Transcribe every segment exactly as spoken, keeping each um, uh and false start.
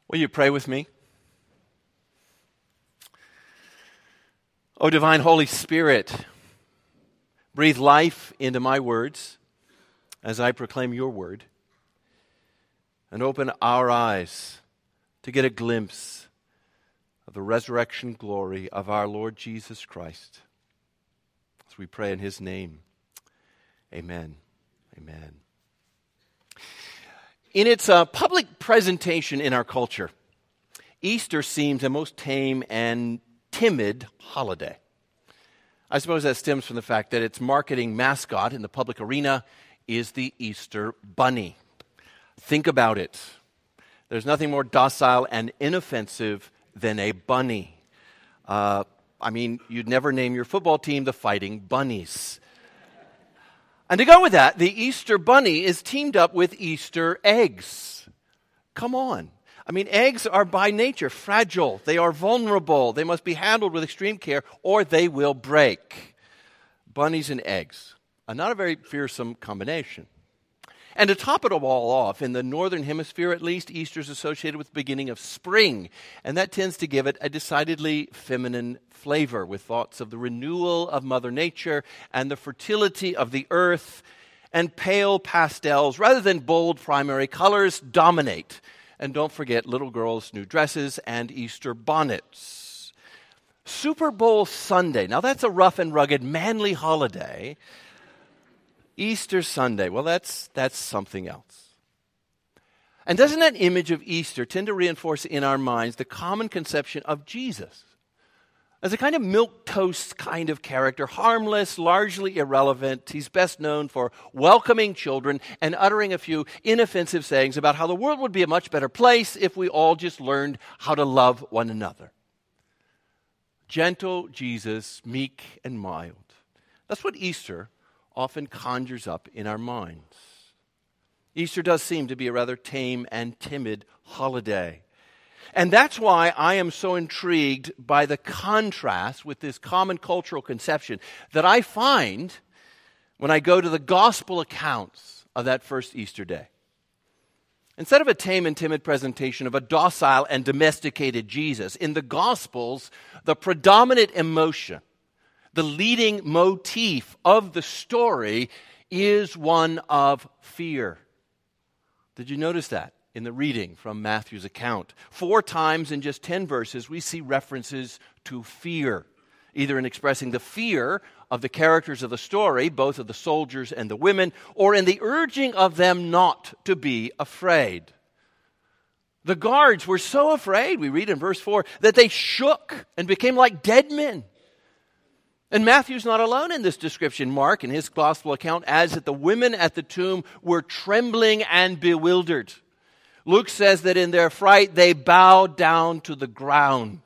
Will you pray with me? O divine Holy Spirit, breathe life into my words as I proclaim your word, and open our eyes to get a glimpse of the resurrection glory of our Lord Jesus Christ. As we pray in his name, amen. Amen. In its uh, public presentation in our culture, Easter seems a most tame and timid holiday. I suppose that stems from the fact that its marketing mascot in the public arena is the Easter Bunny. Think about it. There's nothing more docile and inoffensive than a bunny. Uh, I mean, you'd never name your football team the Fighting Bunnies. And to go with that, the Easter Bunny is teamed up with Easter eggs. Come on. I mean, eggs are by nature fragile. They are vulnerable. They must be handled with extreme care or they will break. Bunnies and eggs are not a very fearsome combination. And to top it all off, in the northern hemisphere at least, Easter is associated with the beginning of spring. And that tends to give it a decidedly feminine flavor, with thoughts of the renewal of Mother Nature and the fertility of the earth. And pale pastels, rather than bold primary colors, dominate. And don't forget little girls' new dresses and Easter bonnets. Super Bowl Sunday. Now that's a rough and rugged, manly holiday. Easter Sunday, well, that's that's something else. And doesn't that image of Easter tend to reinforce in our minds the common conception of Jesus as a kind of milquetoast kind of character, harmless, largely irrelevant? He's best known for welcoming children and uttering a few inoffensive sayings about how the world would be a much better place if we all just learned how to love one another. Gentle Jesus, meek and mild. That's what Easter often conjures up in our minds. Easter does seem to be a rather tame and timid holiday. And that's why I am so intrigued by the contrast with this common cultural conception that I find when I go to the gospel accounts of that first Easter day. Instead of a tame and timid presentation of a docile and domesticated Jesus, in the Gospels, the predominant emotion, the leading motif of the story is one of fear. Did you notice that in the reading from Matthew's account? Four times in just ten verses, we see references to fear, either in expressing the fear of the characters of the story, both of the soldiers and the women, or in the urging of them not to be afraid. The guards were so afraid, we read in verse four, that they shook and became like dead men. And Matthew's not alone in this description. Mark, in his gospel account, adds that the women at the tomb were trembling and bewildered. Luke says that in their fright, they bowed down to the ground.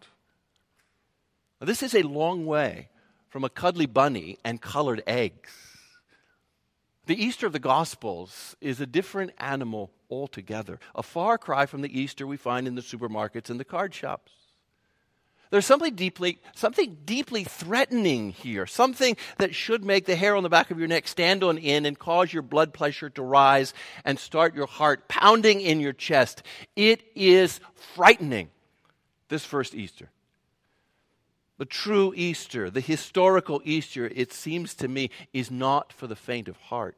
Now, this is a long way from a cuddly bunny and colored eggs. The Easter of the Gospels is a different animal altogether, a far cry from the Easter we find in the supermarkets and the card shops. There's something deeply, something deeply threatening here, something that should make the hair on the back of your neck stand on end and cause your blood pressure to rise and start your heart pounding in your chest. It is frightening, this first Easter. The true Easter, the historical Easter, it seems to me, is not for the faint of heart.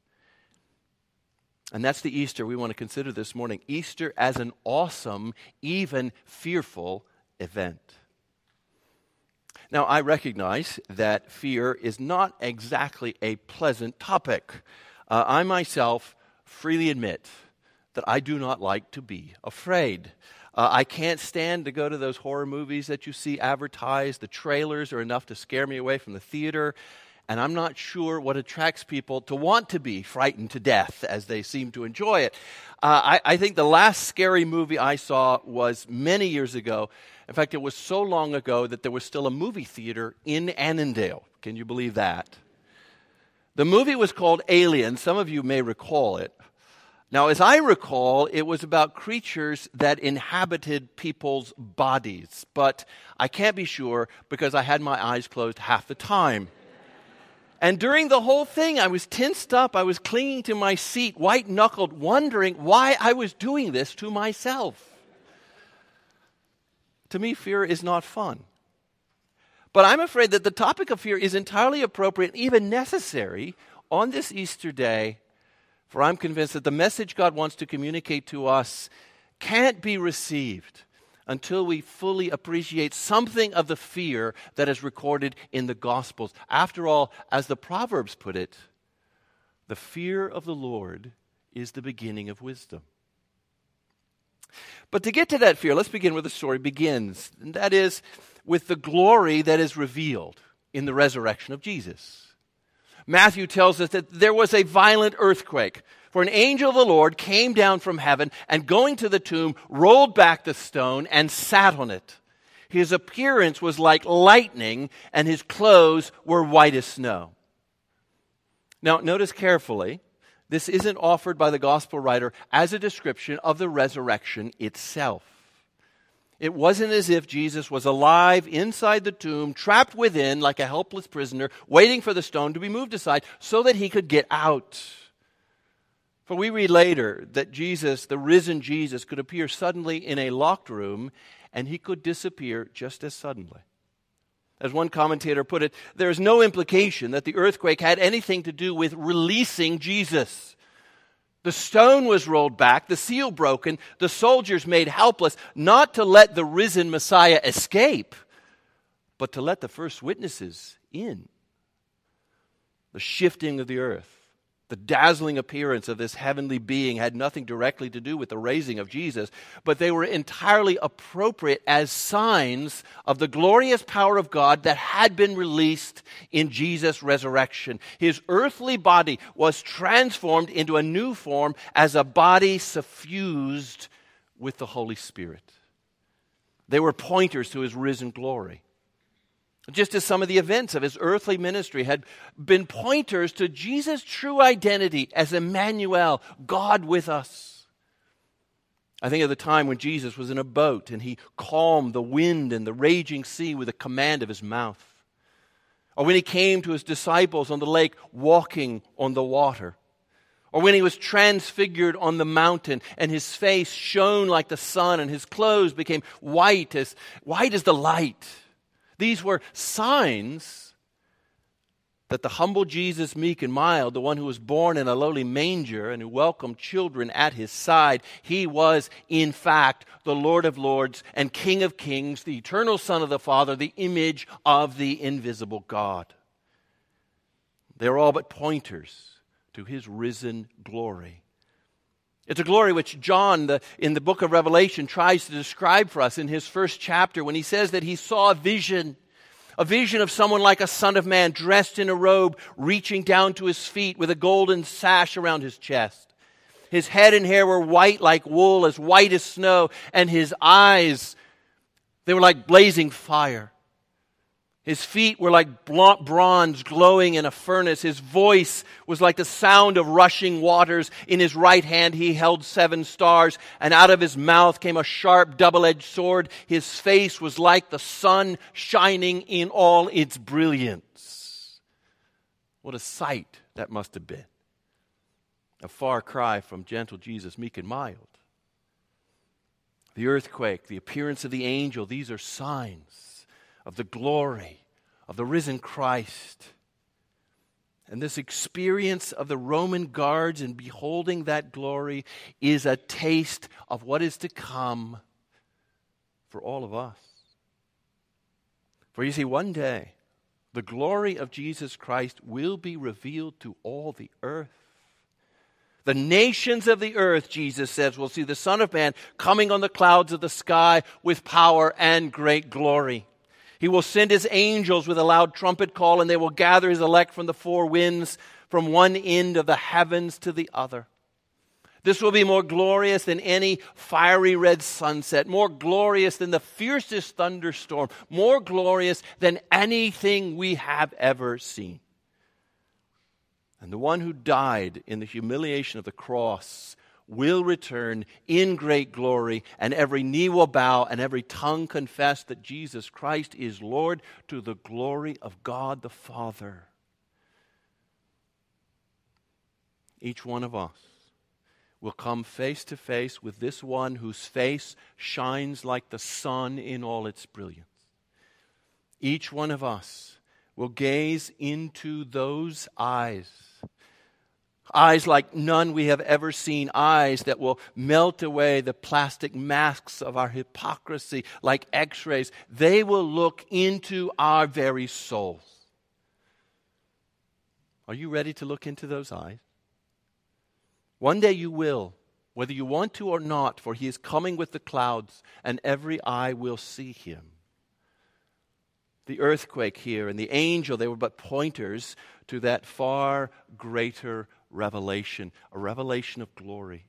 And that's the Easter we want to consider this morning. Easter as an awesome, even fearful event. Now, I recognize that fear is not exactly a pleasant topic. Uh, I myself freely admit that I do not like to be afraid. Uh, I can't stand to go to those horror movies that you see advertised. The trailers are enough to scare me away from the theater. And I'm not sure what attracts people to want to be frightened to death as they seem to enjoy it. Uh, I, I think the last scary movie I saw was many years ago. In fact, it was so long ago that there was still a movie theater in Annandale. Can you believe that? The movie was called Alien. Some of you may recall it. Now, as I recall, it was about creatures that inhabited people's bodies. But I can't be sure because I had my eyes closed half the time. And during the whole thing, I was tensed up. I was clinging to my seat, white-knuckled, wondering why I was doing this to myself. To me, fear is not fun. But I'm afraid that the topic of fear is entirely appropriate and even necessary on this Easter day, for I'm convinced that the message God wants to communicate to us can't be received until we fully appreciate something of the fear that is recorded in the Gospels. After all, as the Proverbs put it, the fear of the Lord is the beginning of wisdom. But to get to that fear, let's begin where the story begins, and that is with the glory that is revealed in the resurrection of Jesus. Matthew tells us that there was a violent earthquake, for an angel of the Lord came down from heaven and going to the tomb, rolled back the stone and sat on it. His appearance was like lightning, and his clothes were white as snow. Now, notice carefully, this isn't offered by the gospel writer as a description of the resurrection itself. It wasn't as if Jesus was alive inside the tomb, trapped within like a helpless prisoner, waiting for the stone to be moved aside so that he could get out. For we read later that Jesus, the risen Jesus, could appear suddenly in a locked room, and he could disappear just as suddenly. As one commentator put it, there is no implication that the earthquake had anything to do with releasing Jesus. The stone was rolled back, the seal broken, the soldiers made helpless, not to let the risen Messiah escape, but to let the first witnesses in. The shifting of the earth, the dazzling appearance of this heavenly being had nothing directly to do with the raising of Jesus, but they were entirely appropriate as signs of the glorious power of God that had been released in Jesus' resurrection. His earthly body was transformed into a new form as a body suffused with the Holy Spirit. They were pointers to his risen glory. Just as some of the events of his earthly ministry had been pointers to Jesus' true identity as Emmanuel, God with us. I think of the time when Jesus was in a boat and he calmed the wind and the raging sea with a command of his mouth. Or when he came to his disciples on the lake walking on the water. Or when he was transfigured on the mountain and his face shone like the sun and his clothes became white as white as the light. These were signs that the humble Jesus, meek and mild, the one who was born in a lowly manger and who welcomed children at his side, he was, in fact, the Lord of lords and King of kings, the eternal Son of the Father, the image of the invisible God. They are all but pointers to his risen glory. It's a glory which John, the, in the book of Revelation, tries to describe for us in his first chapter when he says that he saw a vision, a vision of someone like a son of man dressed in a robe, reaching down to his feet with a golden sash around his chest. His head and hair were white like wool, as white as snow, and his eyes, they were like blazing fire. His feet were like bronze glowing in a furnace. His voice was like the sound of rushing waters. In his right hand he held seven stars, and out of his mouth came a sharp double-edged sword. His face was like the sun shining in all its brilliance. What a sight that must have been. A far cry from gentle Jesus, meek and mild. The earthquake, the appearance of the angel, these are signs of the glory of the risen Christ. And this experience of the Roman guards in beholding that glory is a taste of what is to come for all of us. For you see, one day, the glory of Jesus Christ will be revealed to all the earth. The nations of the earth, Jesus says, will see the Son of Man coming on the clouds of the sky with power and great glory. He will send his angels with a loud trumpet call, and they will gather his elect from the four winds, from one end of the heavens to the other. This will be more glorious than any fiery red sunset, more glorious than the fiercest thunderstorm, more glorious than anything we have ever seen. And the one who died in the humiliation of the cross will return in great glory, and every knee will bow and every tongue confess that Jesus Christ is Lord, to the glory of God the Father. Each one of us will come face to face with this one whose face shines like the sun in all its brilliance. Each one of us will gaze into those eyes. Eyes like none we have ever seen. Eyes that will melt away the plastic masks of our hypocrisy like x-rays. They will look into our very souls. Are you ready to look into those eyes? One day you will, whether you want to or not, for he is coming with the clouds, and every eye will see him. The earthquake here and the angel, they were but pointers to that far greater revelation, a revelation of glory.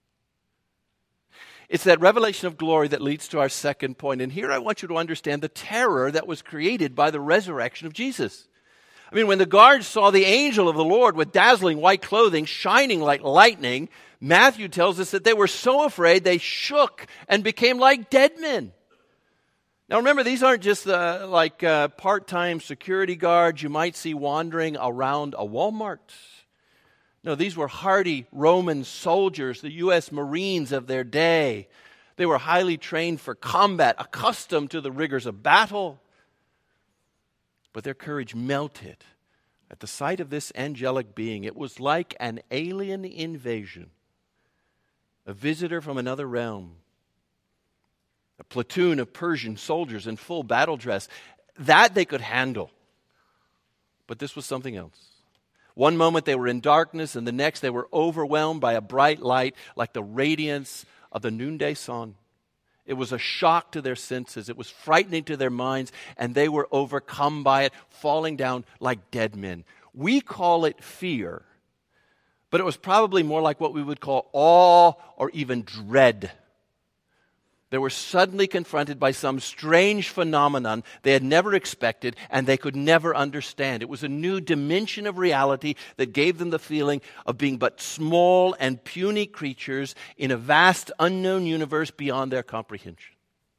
It's that revelation of glory that leads to our second point. And here I want you to understand the terror that was created by the resurrection of Jesus. I mean, when the guards saw the angel of the Lord with dazzling white clothing, shining like lightning, Matthew tells us that they were so afraid they shook and became like dead men. Now remember, these aren't just uh, like uh, part-time security guards you might see wandering around a Walmart. No, these were hardy Roman soldiers, the U S Marines of their day. They were highly trained for combat, accustomed to the rigors of battle. But their courage melted at the sight of this angelic being. It was like an alien invasion, a visitor from another realm. A platoon of Persian soldiers in full battle dress. That they could handle. But this was something else. One moment they were in darkness, and the next they were overwhelmed by a bright light like the radiance of the noonday sun. It was a shock to their senses. It was frightening to their minds, and they were overcome by it, falling down like dead men. We call it fear, but it was probably more like what we would call awe or even dread. They were suddenly confronted by some strange phenomenon they had never expected and they could never understand. It was a new dimension of reality that gave them the feeling of being but small and puny creatures in a vast unknown universe beyond their comprehension.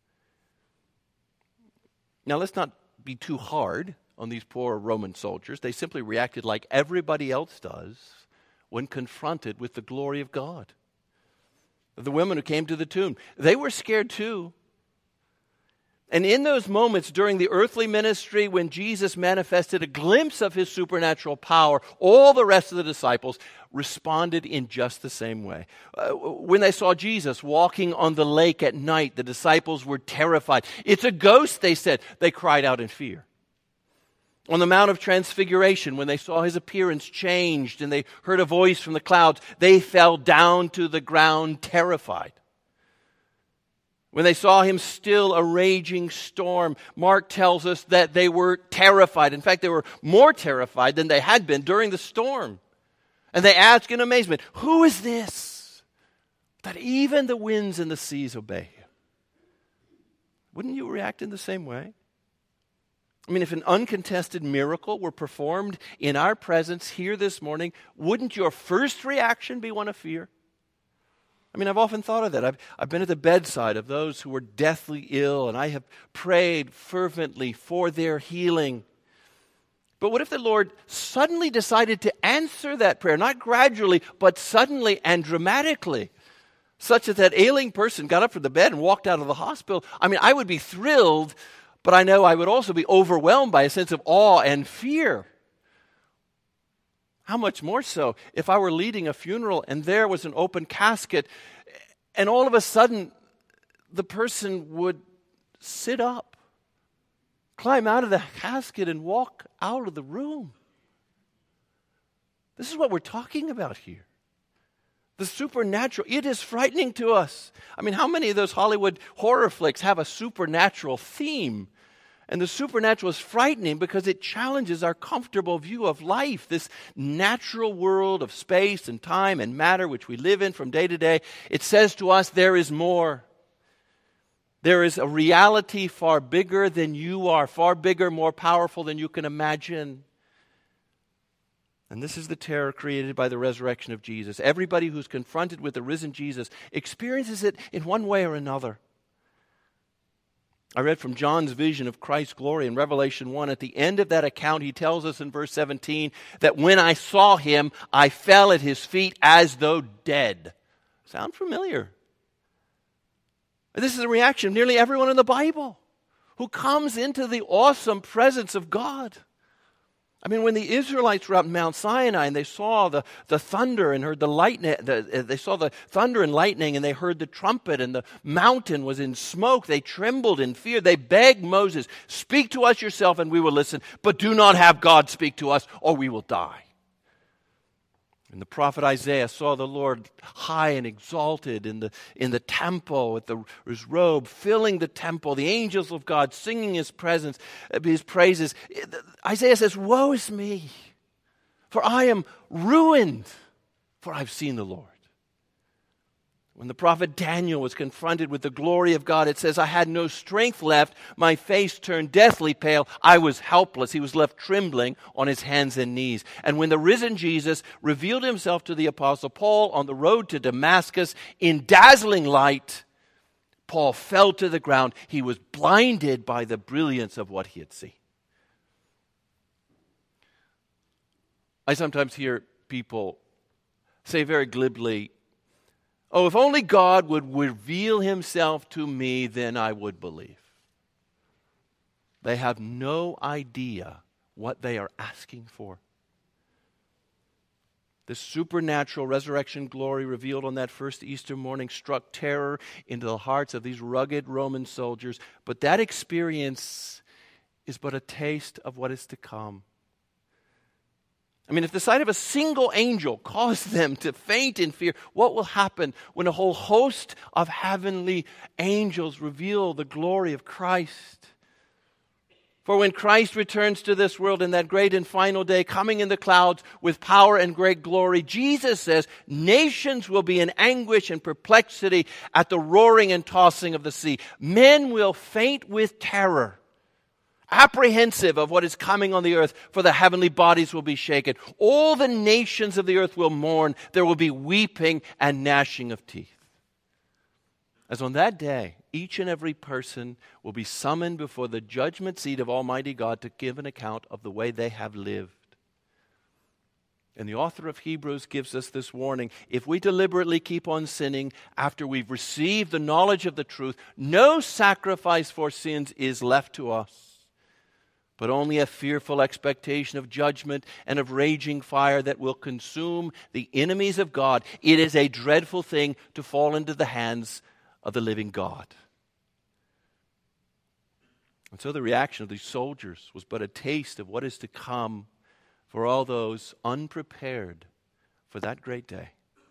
Now, let's not be too hard on these poor Roman soldiers. They simply reacted like everybody else does when confronted with the glory of God. The women who came to the tomb, they were scared too. And in those moments during the earthly ministry when Jesus manifested a glimpse of his supernatural power, all the rest of the disciples responded in just the same way. Uh, when they saw Jesus walking on the lake at night, the disciples were terrified. It's a ghost, they said. They cried out in fear. On the Mount of Transfiguration, when they saw his appearance changed and they heard a voice from the clouds, they fell down to the ground terrified. When they saw him still a raging storm, Mark tells us that they were terrified. In fact, they were more terrified than they had been during the storm. And they asked in amazement, "Who is this, that even the winds and the seas obey him?" Wouldn't you react in the same way? I mean, if an uncontested miracle were performed in our presence here this morning, wouldn't your first reaction be one of fear? I mean, I've often thought of that. I've, I've been at the bedside of those who were deathly ill, and I have prayed fervently for their healing. But what if the Lord suddenly decided to answer that prayer, not gradually, but suddenly and dramatically, such that that ailing person got up from the bed and walked out of the hospital? I mean, I would be thrilled, but I know I would also be overwhelmed by a sense of awe and fear. How much more so if I were leading a funeral and there was an open casket and all of a sudden the person would sit up, climb out of the casket and walk out of the room. This is what we're talking about here. The supernatural, it is frightening to us. I mean, how many of those Hollywood horror flicks have a supernatural theme? And the supernatural is frightening because it challenges our comfortable view of life, this natural world of space and time and matter which we live in from day to day. It says to us there is more. There is a reality far bigger than you are, far bigger, more powerful than you can imagine. And this is the terror created by the resurrection of Jesus. Everybody who's confronted with the risen Jesus experiences it in one way or another. I read from John's vision of Christ's glory in Revelation one. At the end of that account, he tells us in verse seventeen that when I saw him, I fell at his feet as though dead. Sound familiar? This is the reaction of nearly everyone in the Bible who comes into the awesome presence of God. I mean, when the Israelites were up in Mount Sinai and they saw the, the thunder and heard the lightning, the, they saw the thunder and lightning and they heard the trumpet and the mountain was in smoke, they trembled in fear. They begged Moses, speak to us yourself and we will listen, but do not have God speak to us or we will die. And the prophet Isaiah saw the Lord high and exalted in the, in the temple with the, his robe filling the temple, the angels of God singing his presence, his praises. Isaiah says, woe is me, for I am ruined, for I've seen the Lord. When the prophet Daniel was confronted with the glory of God, it says, I had no strength left. My face turned deathly pale. I was helpless. He was left trembling on his hands and knees. And when the risen Jesus revealed himself to the apostle Paul on the road to Damascus in dazzling light, Paul fell to the ground. He was blinded by the brilliance of what he had seen. I sometimes hear people say very glibly, oh, if only God would reveal himself to me, then I would believe. They have no idea what they are asking for. The supernatural resurrection glory revealed on that first Easter morning struck terror into the hearts of these rugged Roman soldiers, but that experience is but a taste of what is to come. I mean, if the sight of a single angel caused them to faint in fear, what will happen when a whole host of heavenly angels reveal the glory of Christ? For when Christ returns to this world in that great and final day, coming in the clouds with power and great glory, Jesus says, nations will be in anguish and perplexity at the roaring and tossing of the sea. Men will faint with terror, apprehensive of what is coming on the earth, for the heavenly bodies will be shaken. All the nations of the earth will mourn. There will be weeping and gnashing of teeth. As on that day, each and every person will be summoned before the judgment seat of Almighty God to give an account of the way they have lived. And the author of Hebrews gives us this warning. If we deliberately keep on sinning after we've received the knowledge of the truth, no sacrifice for sins is left to us, but only a fearful expectation of judgment and of raging fire that will consume the enemies of God. It is a dreadful thing to fall into the hands of the living God. And so the reaction of these soldiers was but a taste of what is to come for all those unprepared for that great day.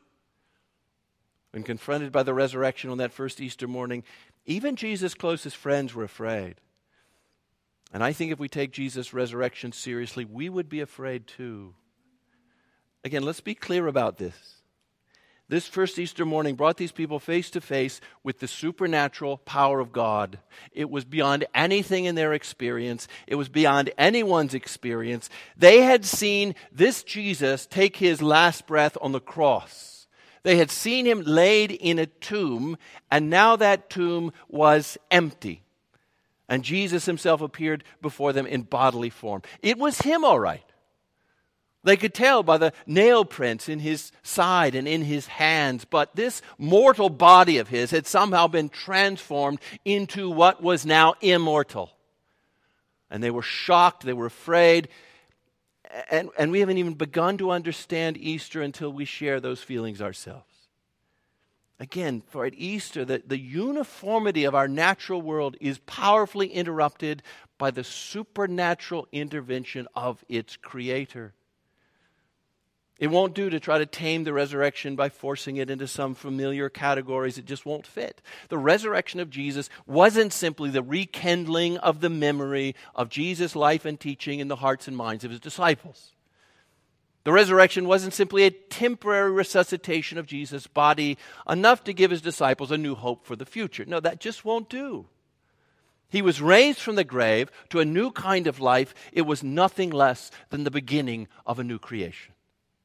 When confronted by the resurrection on that first Easter morning, even Jesus' closest friends were afraid. And I think if we take Jesus' resurrection seriously, we would be afraid too. Again, let's be clear about this. This first Easter morning brought these people face to face with the supernatural power of God. It was beyond anything in their experience. It was beyond anyone's experience. They had seen this Jesus take his last breath on the cross. They had seen him laid in a tomb, and now that tomb was empty. And Jesus himself appeared before them in bodily form. It was him, all right. They could tell by the nail prints in his side and in his hands. But this mortal body of his had somehow been transformed into what was now immortal. And they were shocked, they were afraid. And, and we haven't even begun to understand Easter until we share those feelings ourselves. Again, for at Easter, the, the uniformity of our natural world is powerfully interrupted by the supernatural intervention of its creator. It won't do to try to tame the resurrection by forcing it into some familiar categories. It just won't fit. The resurrection of Jesus wasn't simply the rekindling of the memory of Jesus' life and teaching in the hearts and minds of his disciples. The resurrection wasn't simply a temporary resuscitation of Jesus' body, enough to give his disciples a new hope for the future. No, that just won't do. He was raised from the grave to a new kind of life. It was nothing less than the beginning of a new creation.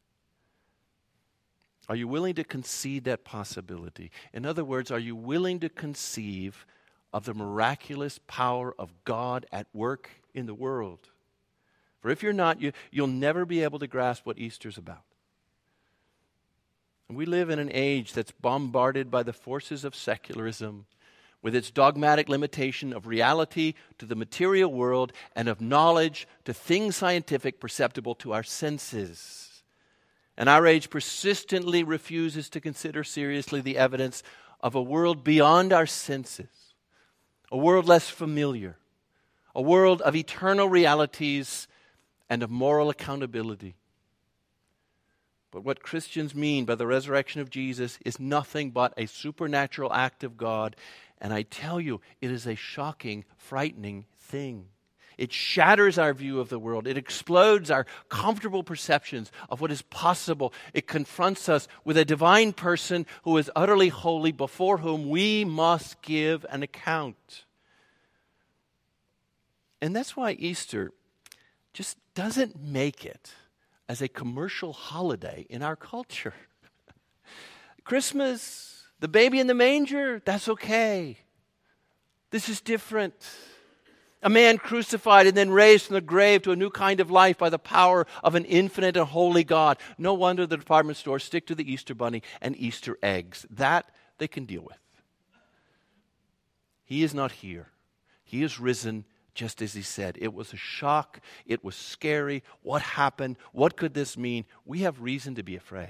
Are you willing to concede that possibility? In other words, are you willing to conceive of the miraculous power of God at work in the world? For if you're not, you, you'll never be able to grasp what Easter's about. And we live in an age that's bombarded by the forces of secularism, with its dogmatic limitation of reality to the material world and of knowledge to things scientific perceptible to our senses. And our age persistently refuses to consider seriously the evidence of a world beyond our senses, a world less familiar, a world of eternal realities and of moral accountability. But what Christians mean by the resurrection of Jesus is nothing but a supernatural act of God. And I tell you, it is a shocking, frightening thing. It shatters our view of the world. It explodes our comfortable perceptions of what is possible. It confronts us with a divine person who is utterly holy, before whom we must give an account. And that's why Easter just doesn't make it as a commercial holiday in our culture. Christmas, the baby in the manger, that's okay. This is different. A man crucified and then raised from the grave to a new kind of life by the power of an infinite and holy God. No wonder the department stores stick to the Easter bunny and Easter eggs. That they can deal with. He is not here. He is risen, just as he said. It was a shock. It was scary. What happened? What could this mean? We have reason to be afraid.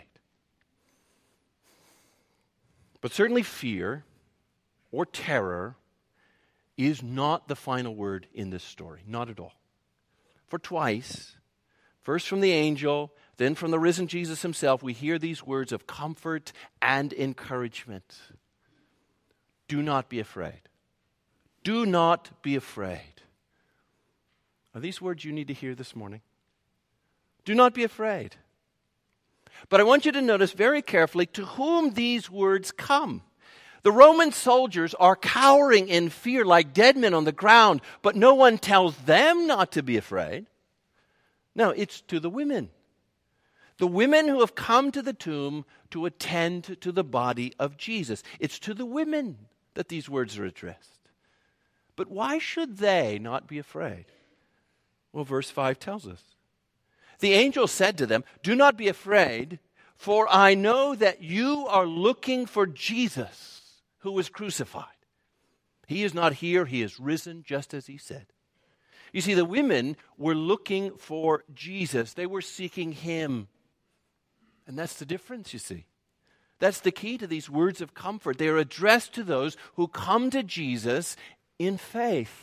But certainly fear or terror is not the final word in this story. Not at all. For twice, first from the angel, then from the risen Jesus himself, we hear these words of comfort and encouragement. Do not be afraid. Do not be afraid. Are these words you need to hear this morning? Do not be afraid. But I want you to notice very carefully to whom these words come. The Roman soldiers are cowering in fear like dead men on the ground, but no one tells them not to be afraid. No, it's to the women. The women who have come to the tomb to attend to the body of Jesus. It's to the women that these words are addressed. But why should they not be afraid? Well, verse five tells us. The angel said to them, "Do not be afraid, for I know that you are looking for Jesus, who was crucified. He is not here, he is risen, just as he said." You see, the women were looking for Jesus. They were seeking him. And that's the difference, you see. That's the key to these words of comfort. They are addressed to those who come to Jesus in faith.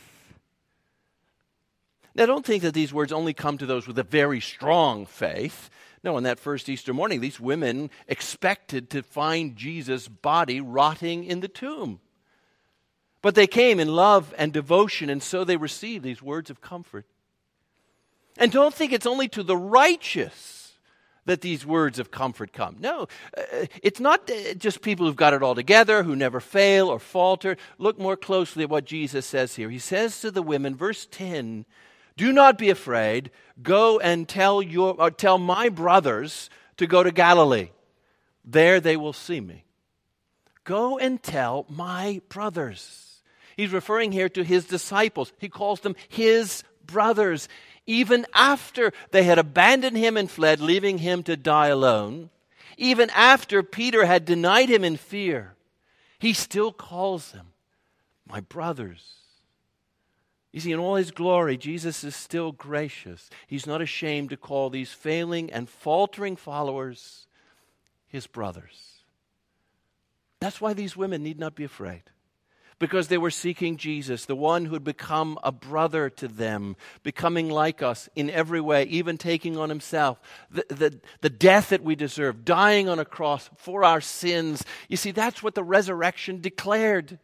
Now, don't think that these words only come to those with a very strong faith. No, on that first Easter morning, these women expected to find Jesus' body rotting in the tomb. But they came in love and devotion, and so they received these words of comfort. And don't think it's only to the righteous that these words of comfort come. No, uh, it's not just people who've got it all together, who never fail or falter. Look more closely at what Jesus says here. He says to the women, verse ten, "Do not be afraid. Go and tell your or tell my brothers to go to Galilee. There they will see me." Go and tell my brothers. He's referring here to his disciples. He calls them his brothers. Even after they had abandoned him and fled, leaving him to die alone, even after Peter had denied him in fear, he still calls them my brothers. You see, in all his glory, Jesus is still gracious. He's not ashamed to call these failing and faltering followers his brothers. That's why these women need not be afraid. Because they were seeking Jesus, the one who had become a brother to them, becoming like us in every way, even taking on himself the, the, the death that we deserve, dying on a cross for our sins. You see, that's what the resurrection declared.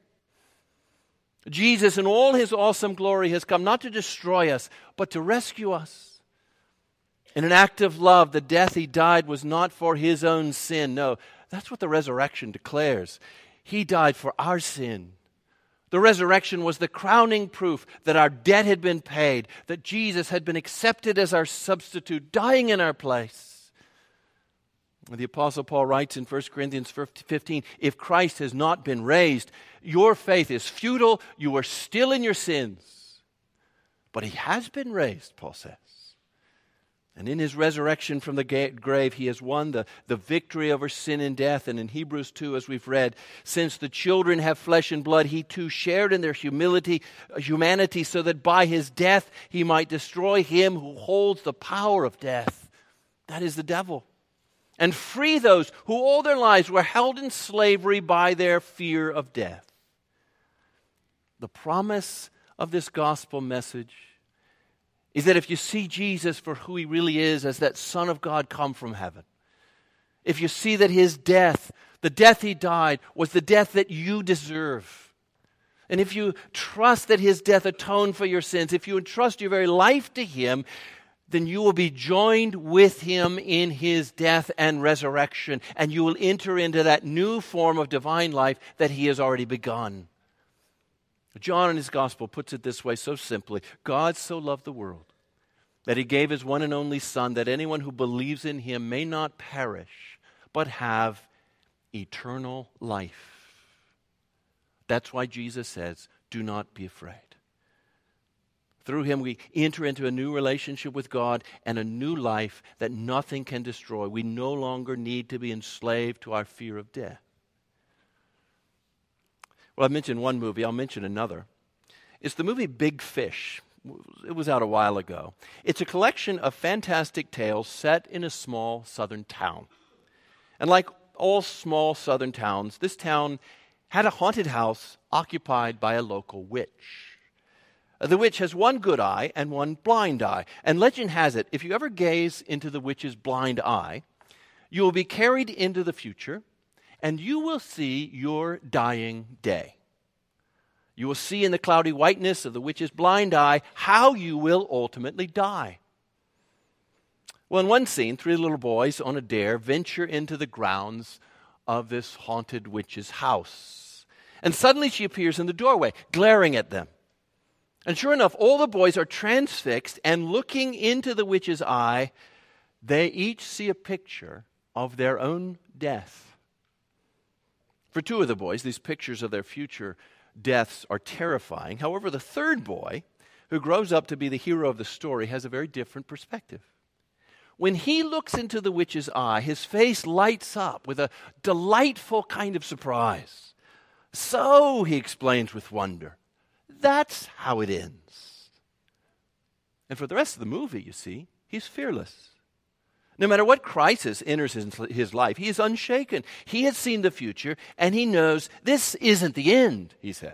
Jesus in all his awesome glory has come not to destroy us, but to rescue us. In an act of love, the death he died was not for his own sin. No, that's what the resurrection declares. He died for our sin. The resurrection was the crowning proof that our debt had been paid, that Jesus had been accepted as our substitute, dying in our place. The Apostle Paul writes in First Corinthians fifteen, "If Christ has not been raised, your faith is futile, you are still in your sins." But he has been raised, Paul says. And in his resurrection from the ga- grave, he has won the, the victory over sin and death. And in Hebrews two, as we've read, since the children have flesh and blood, he too shared in their humility, humanity, so that by his death he might destroy him who holds the power of death. That is the devil. And free those who all their lives were held in slavery by their fear of death. The promise of this gospel message is that if you see Jesus for who he really is, as that Son of God come from heaven, if you see that his death, the death he died, was the death that you deserve, and if you trust that his death atoned for your sins, if you entrust your very life to him, then you will be joined with him in his death and resurrection, and you will enter into that new form of divine life that he has already begun. John in his gospel puts it this way so simply: God so loved the world that he gave his one and only Son, that anyone who believes in him may not perish, but have eternal life. That's why Jesus says, do not be afraid. Through him we enter into a new relationship with God and a new life that nothing can destroy. We no longer need to be enslaved to our fear of death. Well, I've mentioned one movie. I'll mention another. It's the movie Big Fish. It was out a while ago. It's a collection of fantastic tales set in a small southern town. And like all small southern towns, this town had a haunted house occupied by a local witch. The witch has one good eye and one blind eye. And legend has it, if you ever gaze into the witch's blind eye, you will be carried into the future, and you will see your dying day. You will see in the cloudy whiteness of the witch's blind eye how you will ultimately die. Well, in one scene, three little boys on a dare venture into the grounds of this haunted witch's house. And suddenly she appears in the doorway, glaring at them. And sure enough, all the boys are transfixed, and looking into the witch's eye, they each see a picture of their own death. For two of the boys, these pictures of their future deaths are terrifying. However, the third boy, who grows up to be the hero of the story, has a very different perspective. When he looks into the witch's eye, his face lights up with a delightful kind of surprise. So, he explains with wonder, that's how it ends. And for the rest of the movie, you see, he's fearless. No matter what crisis enters his life, he is unshaken. He has seen the future, and he knows this isn't the end, he says.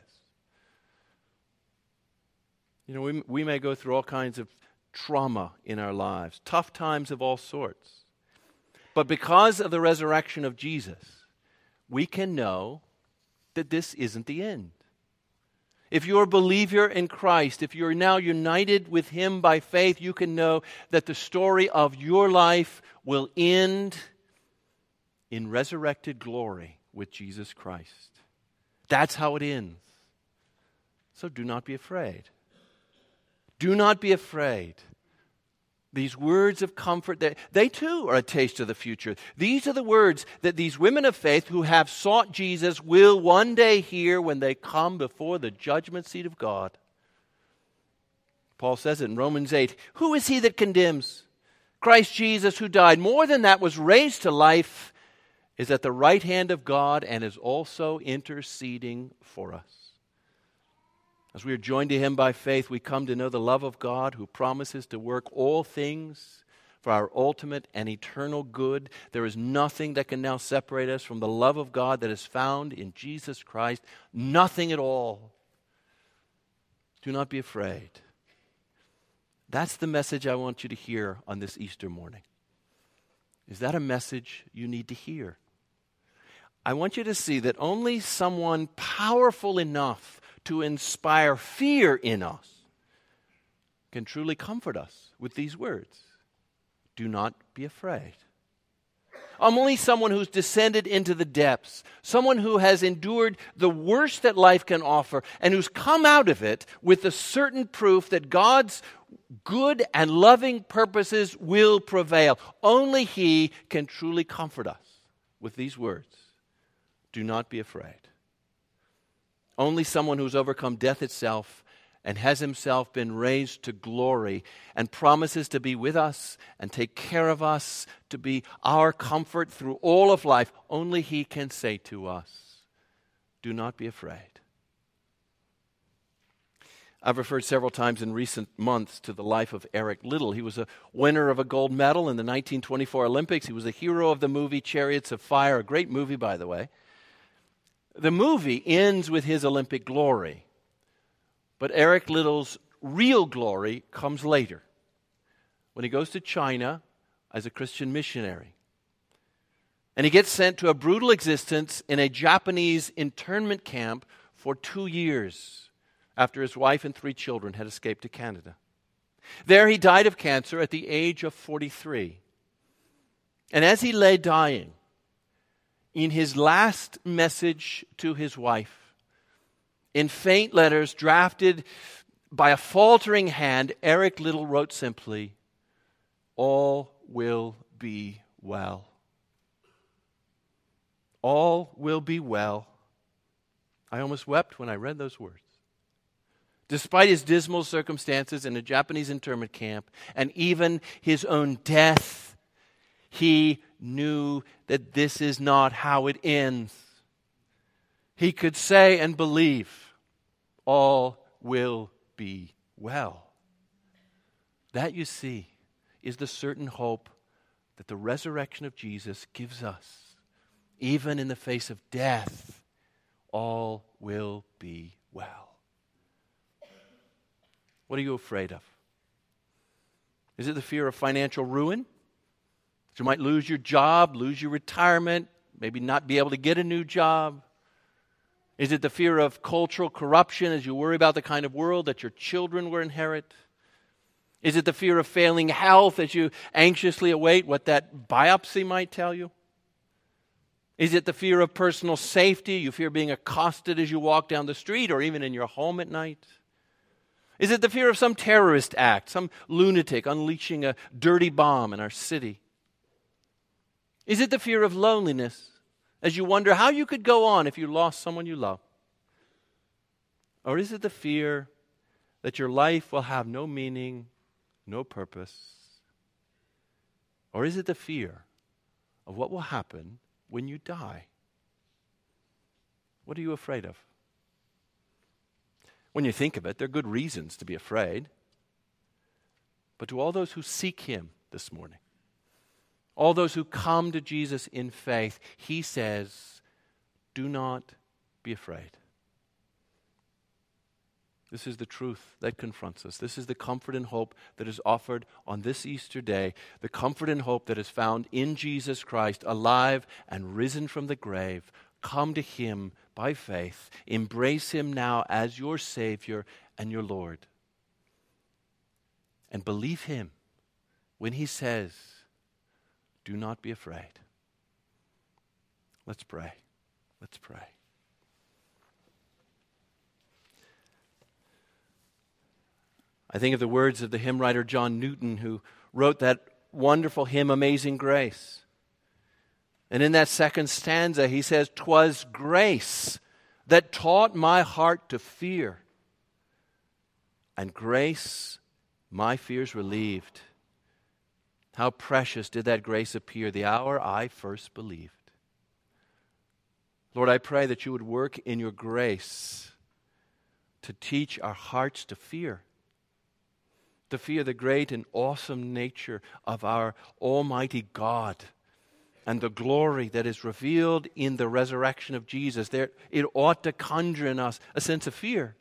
You know, we, we may go through all kinds of trauma in our lives, tough times of all sorts. But because of the resurrection of Jesus, we can know that this isn't the end. If you're a believer in Christ, if you're now united with him by faith, you can know that the story of your life will end in resurrected glory with Jesus Christ. That's how it ends. So do not be afraid. Do not be afraid. These words of comfort, they, they too are a taste of the future. These are the words that these women of faith who have sought Jesus will one day hear when they come before the judgment seat of God. Paul says it in Romans eight, who is he that condemns? Christ Jesus, who died, more than that, was raised to life, is at the right hand of God and is also interceding for us. As we are joined to him by faith, we come to know the love of God, who promises to work all things for our ultimate and eternal good. There is nothing that can now separate us from the love of God that is found in Jesus Christ. Nothing at all. Do not be afraid. That's the message I want you to hear on this Easter morning. Is that a message you need to hear? I want you to see that only someone powerful enough to inspire fear in us can truly comfort us with these words. Do not be afraid. Only someone who's descended into the depths, someone who has endured the worst that life can offer, and who's come out of it with the certain proof that God's good and loving purposes will prevail. Only he can truly comfort us with these words. Do not be afraid. Only someone who's overcome death itself and has himself been raised to glory and promises to be with us and take care of us, to be our comfort through all of life. Only he can say to us, do not be afraid. I've referred several times in recent months to the life of Eric Liddell. He was a winner of a gold medal in the nineteen twenty-four Olympics. He was a hero of the movie Chariots of Fire, a great movie, by the way. The movie ends with his Olympic glory, but Eric Liddell's real glory comes later, when he goes to China as a Christian missionary. And he gets sent to a brutal existence in a Japanese internment camp for two years. After his wife and three children had escaped to Canada. There he died of cancer at the age of forty-three. And as he lay dying, in his last message to his wife, in faint letters drafted by a faltering hand, Eric Liddell wrote simply, "All will be well. All will be well." I almost wept when I read those words. Despite his dismal circumstances in a Japanese internment camp and even his own death, he knew that this is not how it ends. He could say and believe, all will be well. That, you see, is the certain hope that the resurrection of Jesus gives us. Even in the face of death, all will be well. What are you afraid of? Is it the fear of financial ruin? That you might lose your job, lose your retirement, maybe not be able to get a new job? Is it the fear of cultural corruption as you worry about the kind of world that your children will inherit? Is it the fear of failing health as you anxiously await what that biopsy might tell you? Is it the fear of personal safety? You fear being accosted as you walk down the street or even in your home at night? Is it the fear of some terrorist act, some lunatic unleashing a dirty bomb in our city? Is it the fear of loneliness as you wonder how you could go on if you lost someone you love? Or is it the fear that your life will have no meaning, no purpose? Or is it the fear of what will happen when you die? What are you afraid of? When you think of it, there are good reasons to be afraid. But to all those who seek him this morning, all those who come to Jesus in faith, he says, do not be afraid. This is the truth that confronts us. This is the comfort and hope that is offered on this Easter day. The comfort and hope that is found in Jesus Christ, alive and risen from the grave. Come to him by faith. Embrace him now as your Savior and your Lord. And believe him when he says, do not be afraid. Let's pray. Let's pray. I think of the words of the hymn writer John Newton, who wrote that wonderful hymn, Amazing Grace. And in that second stanza, he says, "'Twas grace that taught my heart to fear, and grace my fears relieved. How precious did that grace appear the hour I first believed." Lord, I pray that you would work in your grace to teach our hearts to fear, to fear the great and awesome nature of our Almighty God, and the glory that is revealed in the resurrection of Jesus. There, it ought to conjure in us a sense of fear.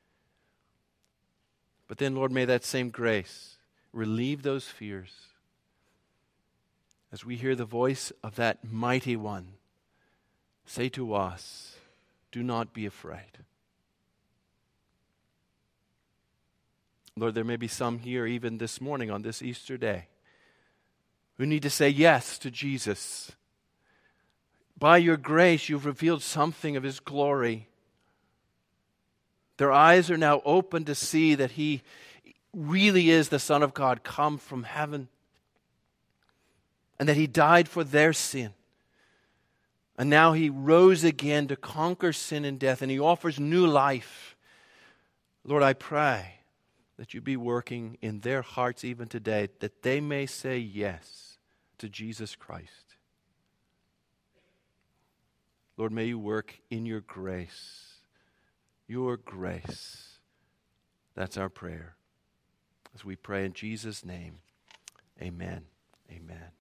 But then, Lord, may that same grace relieve those fears as we hear the voice of that mighty one say to us, do not be afraid. Lord, there may be some here even this morning on this Easter day who need to say yes to Jesus. By your grace, you've revealed something of his glory. Their eyes are now open to see that he really is the Son of God come from heaven, and that he died for their sin. And now he rose again to conquer sin and death, and he offers new life. Lord, I pray that you be working in their hearts even today, that they may say yes to Jesus Christ. Lord, may you work in your grace. Your grace. That's our prayer. As we pray in Jesus' name, amen. Amen.